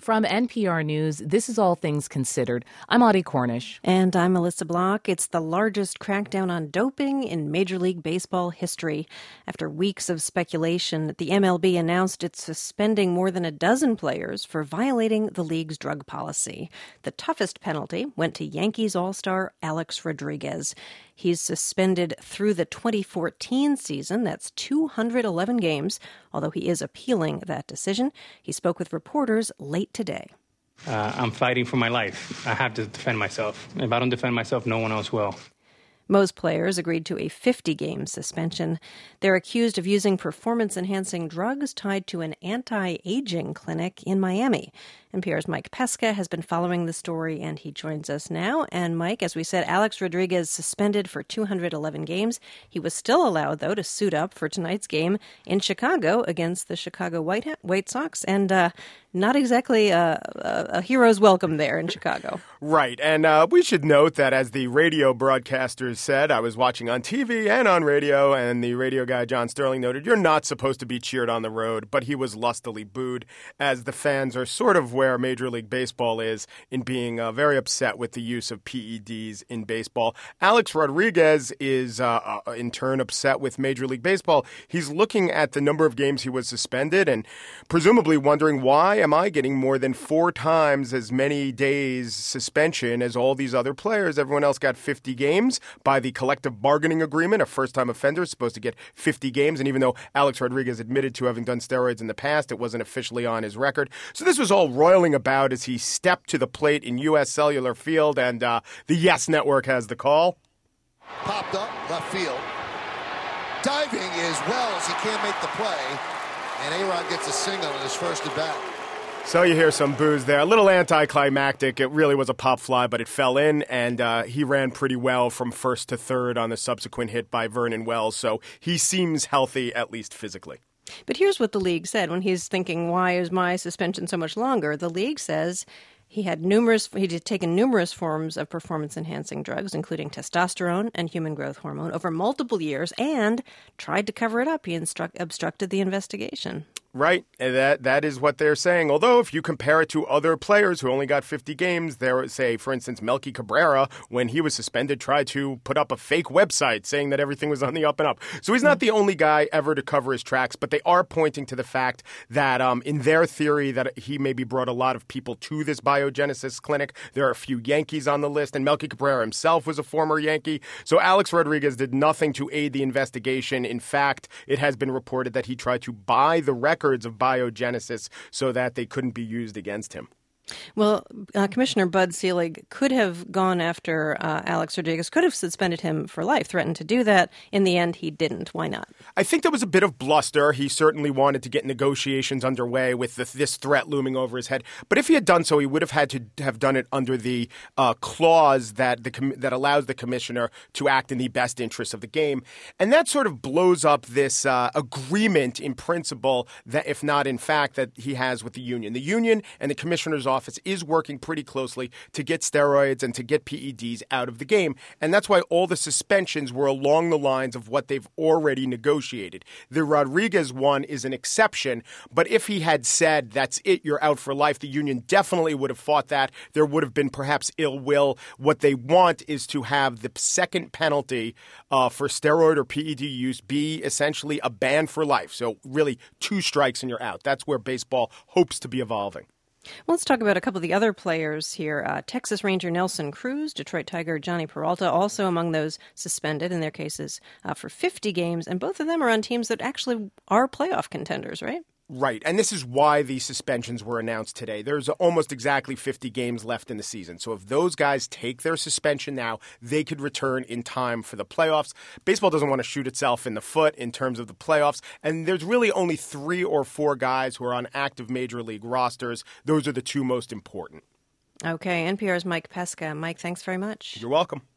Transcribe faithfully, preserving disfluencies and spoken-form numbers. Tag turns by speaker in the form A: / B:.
A: From N P R News, this is All Things Considered. I'm Audie Cornish.
B: And I'm Melissa Block. It's the largest crackdown on doping in Major League Baseball history. After weeks of speculation, the M L B announced it's suspending more than a dozen players for violating the league's drug policy. The toughest penalty went to Yankees All-Star Alex Rodriguez. He's suspended through the twenty fourteen season. That's two hundred eleven games, although he is appealing that decision. He spoke with reporters late today.
C: Uh, I'm fighting for my life. I have to defend myself. If I don't defend myself, no one else will.
B: Most players agreed to a fifty-game suspension. They're accused of using performance-enhancing drugs tied to an anti-aging clinic in Miami. N P R's Mike Pesca has been following the story, and he joins us now. And Mike, as we said, Alex Rodriguez suspended for two hundred eleven games. He was still allowed, though, to suit up for tonight's game in Chicago against the Chicago White, ha- White Sox. And uh, not exactly a, a, a hero's welcome there in Chicago.
D: Right. And uh, we should note that, as the radio broadcasters said, I was watching on T V and on radio, and the radio guy, John Sterling, noted, you're not supposed to be cheered on the road, but he was lustily booed, as the fans are sort of where Major League Baseball is in being uh, very upset with the use of P E Ds in baseball. Alex Rodriguez is, uh, uh, in turn, upset with Major League Baseball. He's looking at the number of games he was suspended and presumably wondering, why am I getting more than four times as many days suspension as all these other players? Everyone else got fifty games. By the collective bargaining agreement, a first-time offender is supposed to get fifty games. And even though Alex Rodriguez admitted to having done steroids in the past, it wasn't officially on his record. So this was all roiling about as he stepped to the plate in U S Cellular Field, and uh, the Yes Network has the call.
E: Popped up, left field. Diving as well as he can't make the play, and A-Rod gets a single in his first at bat.
D: So you hear some boos there. A little anticlimactic. It really was a pop fly, but it fell in, and uh, he ran pretty well from first to third on the subsequent hit by Vernon Wells. So he seems healthy, at least physically.
B: But here's what the league said when he's thinking, why is my suspension so much longer? The league says he had numerous, he had taken numerous forms of performance-enhancing drugs, including testosterone and human growth hormone, over multiple years, and tried to cover it up. He instruct, obstructed the investigation.
D: Right. And that that is what they're saying. Although if you compare it to other players who only got fifty games, there, say, for instance, Melky Cabrera, when he was suspended, tried to put up a fake website saying that everything was on the up and up. So he's not the only guy ever to cover his tracks, but they are pointing to the fact that um, in their theory that he maybe brought a lot of people to this biogenesis clinic. There are a few Yankees on the list, and Melky Cabrera himself was a former Yankee. So Alex Rodriguez did nothing to aid the investigation. In fact, it has been reported that he tried to buy the record of biogenesis so that they couldn't be used against him.
B: Well, uh, Commissioner Bud Selig could have gone after uh, Alex Rodriguez, could have suspended him for life, threatened to do that. In the end, he didn't. Why not?
D: I think there was a bit of bluster. He certainly wanted to get negotiations underway with the, this threat looming over his head. But if he had done so, he would have had to have done it under the uh, clause that the com- that allows the commissioner to act in the best interest of the game. And that sort of blows up this uh, agreement in principle, that if not in fact, that he has with the union. The union and the commissioner's office office is working pretty closely to get steroids and to get P E Ds out of the game. And that's why all the suspensions were along the lines of what they've already negotiated. The Rodriguez one is an exception, but if he had said, that's it, you're out for life, the union definitely would have fought that. There would have been perhaps ill will. What they want is to have the second penalty uh, for steroid or P E D use be essentially a ban for life. So really two strikes and you're out. That's where baseball hopes to be evolving.
B: Well, let's talk about a couple of the other players here. Uh, Texas Ranger Nelson Cruz, Detroit Tiger Johnny Peralta, also among those suspended in their cases uh, for fifty games. And both of them are on teams that actually are playoff contenders, right?
D: Right, and this is why the suspensions were announced today. There's almost exactly fifty games left in the season. So if those guys take their suspension now, they could return in time for the playoffs. Baseball doesn't want to shoot itself in the foot in terms of the playoffs, and there's really only three or four guys who are on active major league rosters. Those are the two most important.
B: Okay, N P R's Mike Pesca. Mike, thanks very much.
D: You're welcome.